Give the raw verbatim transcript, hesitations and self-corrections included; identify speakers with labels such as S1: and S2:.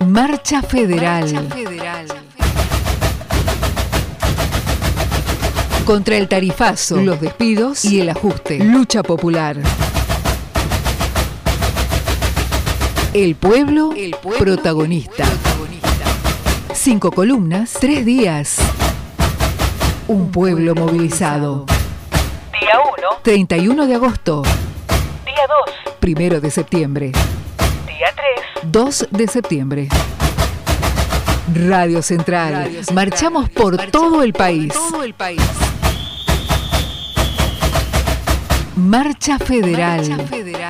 S1: Marcha Federal.
S2: Marcha Federal.
S1: Contra el tarifazo, los despidos y el ajuste. Lucha popular. El pueblo, el pueblo protagonista. protagonista. Cinco columnas, tres días. Un pueblo movilizado.
S2: Día uno.
S1: treinta y uno de agosto.
S2: Día dos.
S1: Primero de septiembre.
S2: Día tres.
S1: dos de septiembre. Radio Central. Radio Central. Marchamos por Marchamos todo el país.
S2: Por todo el país.
S1: Marcha Federal.
S2: Marcha Federal.